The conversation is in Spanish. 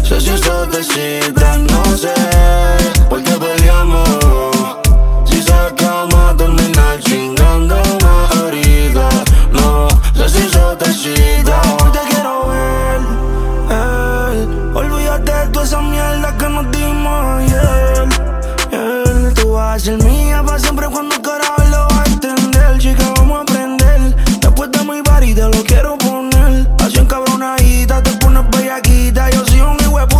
sé si eso te excita, no sé por qué peleamos. Si sabes que vamos a terminar chingando más ahorita. No sé si eso te excita. Hoy te quiero ver, olvídate de toda esa mierda que nos dimos ayer. Tú vas a ser mía para siempre cuando